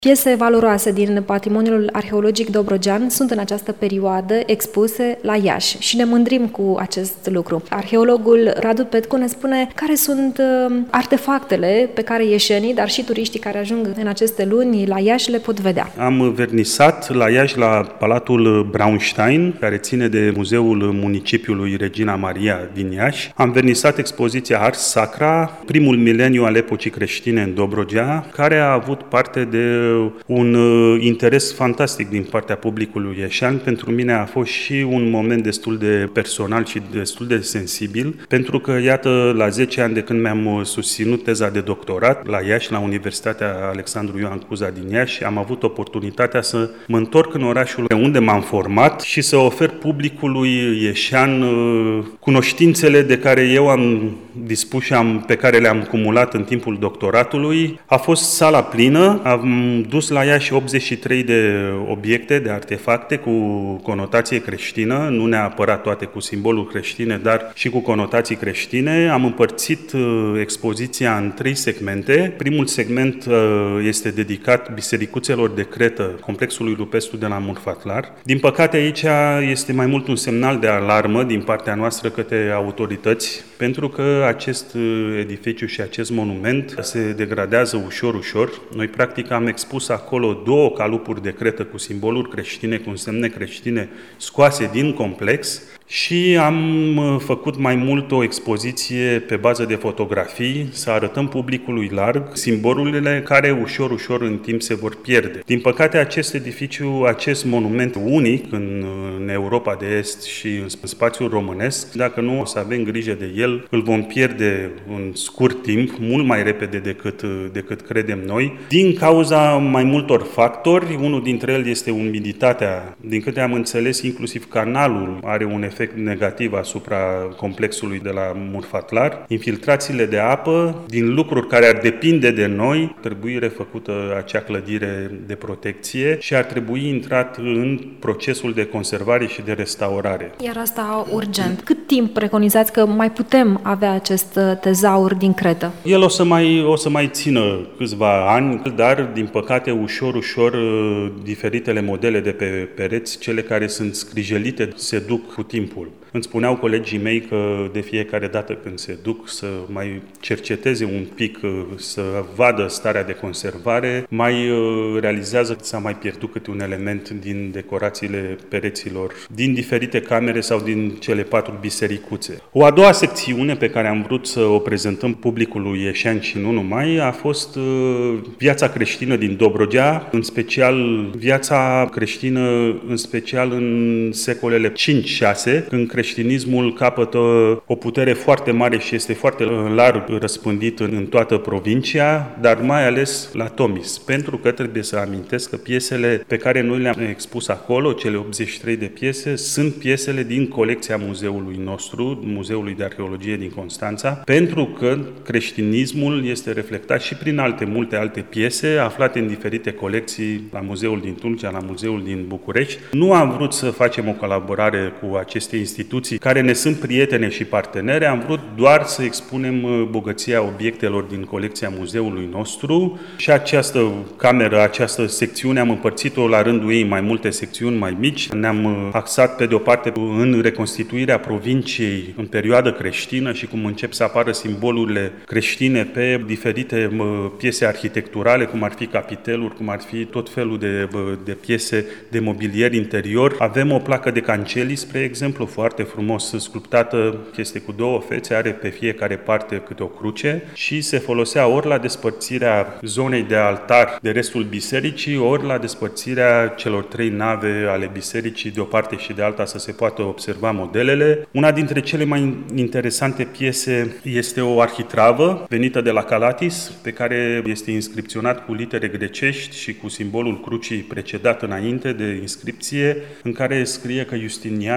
Piese valoroase din patrimoniul arheologic dobrogean sunt în această perioadă expuse la Iași și ne mândrim cu acest lucru. Arheologul Radu Petcu ne spune care sunt artefactele pe care ieșenii, dar și turiștii care ajung în aceste luni la Iași le pot vedea. Am vernisat la Iași la Palatul Braunstein, care ține de Muzeul Municipiului Regina Maria din Iași. Am vernisat expoziția Ars Sacra, primul mileniu al epocii creștine în Dobrogea, care a avut parte de un interes fantastic din partea publicului ieșean. Pentru mine a fost și un moment destul de personal și destul de sensibil, pentru că, iată, la 10 ani de când mi-am susținut teza de doctorat la Iași, la Universitatea Alexandru Ioan Cuza din Iași, am avut oportunitatea să mă întorc în orașul unde m-am format și să ofer publicului ieșean cunoștințele de care eu am dispus și pe care le-am acumulat în timpul doctoratului. A fost sala plină, am dus la Iași 83 de obiecte, de artefacte cu conotație creștină, nu neapărat toate cu simboluri creștine, dar și cu conotații creștine. Am împărțit expoziția în 3 segmente. Primul segment este dedicat bisericuțelor de cretă, complexului rupestru de la Murfatlar. Din păcate, aici este mai mult un semnal de alarmă din partea noastră către autorități, pentru că acest edificiu și acest monument se degradează ușor. Noi, practic, am expus acolo 2 calupuri de cretă cu simboluri creștine, cu semne creștine scoase din complex și am făcut mai mult o expoziție pe bază de fotografii, să arătăm publicului larg simbolurile care ușor în timp se vor pierde. Din păcate, acest edificiu, acest monument unic în Europa de Est și în spațiul românesc, dacă nu o să avem grijă de el, îl vom pierde în scurt timp, mult mai repede decât credem noi, din cauza mai multor factori. Unul dintre ele este umiditatea. Din câte am înțeles, inclusiv canalul are un efect negativ asupra complexului de la Murfatlar. Infiltrațiile de apă, din lucruri care ar depinde de noi, trebuie refăcută acea clădire de protecție și ar trebui intrat în procesul de conservare și de restaurare. Iar asta urgent. Cât timp preconizați că mai putem avea acest tezaur din cretă? El o să mai țină câțiva ani, dar din păcate ușor diferitele modele de pe pereți, cele care sunt scrijelite, se duc cu timpul. Îmi spuneau colegii mei că de fiecare dată când se duc să mai cerceteze un pic, să vadă starea de conservare, mai realizează că s-a mai pierdut câte un element din decorațiile pereților, din diferite camere sau din cele 4 bisericuțe. O a doua secțiune pe care am vrut să o prezentăm publicului ieșean și nu numai, a fost viața creștină din Dobrogea, în special viața creștină, în special în secolele 5-6, când creștinismul capătă o putere foarte mare și este foarte larg răspândit în toată provincia, dar mai ales la Tomis, pentru că trebuie să amintesc că piesele pe care noi le-am expus acolo, cele 83 de piese, sunt piesele din colecția muzeului nostru, Muzeului de Arheologie din Constanța, pentru că creștinismul este reflectat și prin multe alte piese aflate în diferite colecții la Muzeul din Tulcea, la Muzeul din București. Nu am vrut să facem o colaborare cu aceste instituții care ne sunt prietene și partenere, am vrut doar să expunem bogăția obiectelor din colecția muzeului nostru și această cameră, această secțiune am împărțit-o la rândul ei mai multe secțiuni mai mici. Ne-am axat pe de o parte în reconstituirea provinciei în perioadă creștină și cum încep să apară simbolurile creștine pe diferite piese arhitecturale, cum ar fi capiteluri, cum ar fi tot felul de piese de mobilier interior. Avem o placă de cancelii, spre exemplu, foarte frumos sculptată, este cu 2 fețe, are pe fiecare parte câte o cruce și se folosea ori la despărțirea zonei de altar de restul bisericii, ori la despărțirea celor 3 nave ale bisericii de o parte și de alta să se poată observa modelele. Una dintre cele mai interesante piese este o arhitravă venită de la Calatis, pe care este inscripționat cu litere grecești și cu simbolul crucii precedat înainte de inscripție, în care scrie că Justinian este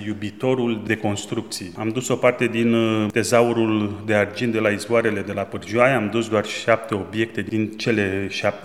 iubitorul de construcții. Am dus o parte din tezaurul de argint de la izvoarele de la Pârjoaia, am dus doar 7 obiecte din cele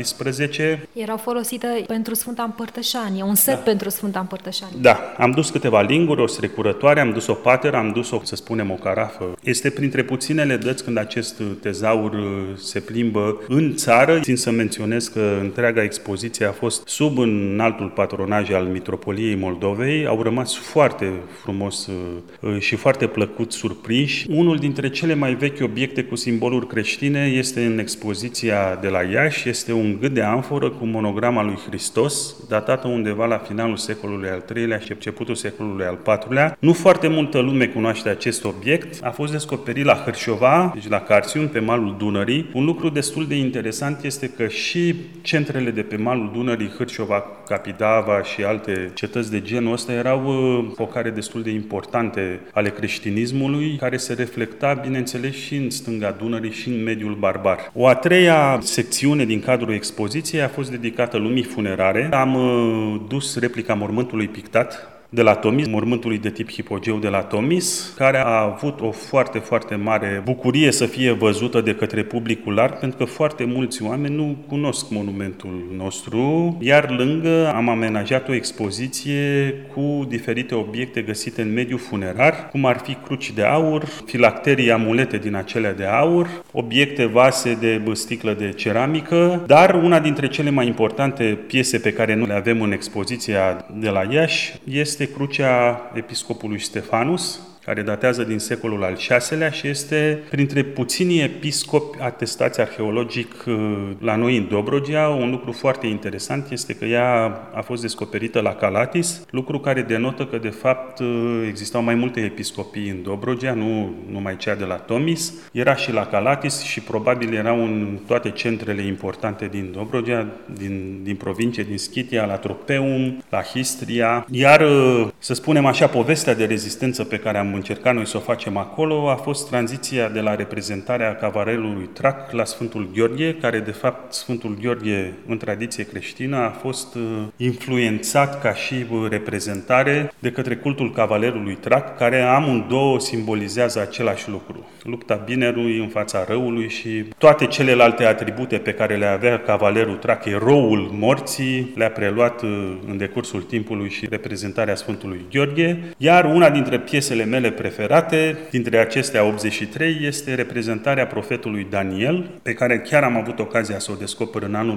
17. Erau folosite pentru Sfânta Împărtășanie, un set pentru Sfânta Împărtășanie. Da, am dus câteva linguri, o strecurătoare, am dus o pateră, am dus să spunem, o carafă. Este printre puținele dăți când acest tezaur se plimbă în țară. Țin să menționez că întreaga expoziție a fost sub înaltul patronaj al Mitropoliei Moldovei. Au rămas foarte frumos și foarte plăcut surprinși. Unul dintre cele mai vechi obiecte cu simboluri creștine este în expoziția de la Iași. Este un gât de amforă cu monograma lui Hristos, datată undeva la finalul secolului al III-lea și începutul secolului al IV-lea. Nu foarte multă lume cunoaște acest obiect. A fost descoperit la Hârșova, deci la Carțiun, pe malul Dunării. Un lucru destul de interesant este că și centrele de pe malul Dunării, Hârșova, Capidava și alte cetăți de genul ăsta erau focare destul de importante ale creștinismului, care se reflecta, bineînțeles, și în stânga Dunării și în mediul barbar. O a treia secțiune din cadrul expoziției a fost dedicată lumii funerare. Am dus replica mormântului pictat de la Tomis, mormântului de tip hipogeu de la Tomis, care a avut o foarte, foarte mare bucurie să fie văzută de către publicul larg, pentru că foarte mulți oameni nu cunosc monumentul nostru, iar lângă am amenajat o expoziție cu diferite obiecte găsite în mediul funerar, cum ar fi cruci de aur, filacterii, amulete din acelea de aur, obiecte, vase de sticlă de ceramică, dar una dintre cele mai importante piese pe care nu le avem în expoziția de la Iași este crucea episcopului Stefanus, care datează din secolul al VI-lea și este printre puținii episcopi atestați arheologic la noi în Dobrogea. Un lucru foarte interesant este că ea a fost descoperită la Calatis, lucru care denotă că de fapt existau mai multe episcopii în Dobrogea, nu numai cea de la Tomis. Era și la Calatis și probabil erau în toate centrele importante din Dobrogea, din provincie, din Schitia, la Tropeum, la Histria. Iar, să spunem așa, povestea de rezistență pe care am încercat noi să o facem acolo a fost tranziția de la reprezentarea cavalerului Trac la Sfântul Gheorghe, care de fapt Sfântul Gheorghe în tradiție creștină a fost influențat ca și reprezentare de către cultul cavalerului Trac, care amândouă simbolizează același lucru. Lupta binerului în fața răului și toate celelalte atribute pe care le avea cavalerul Trac, eroul morții, le-a preluat în decursul timpului și reprezentarea Sfântului Gheorghe, iar una dintre piesele mele preferate, dintre acestea 83, este reprezentarea profetului Daniel, pe care chiar am avut ocazia să o descoper în anul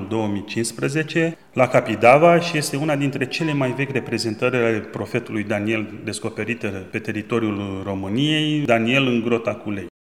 2015 la Capidava și este una dintre cele mai vechi reprezentări ale profetului Daniel descoperite pe teritoriul României, Daniel în Grota cu Lei.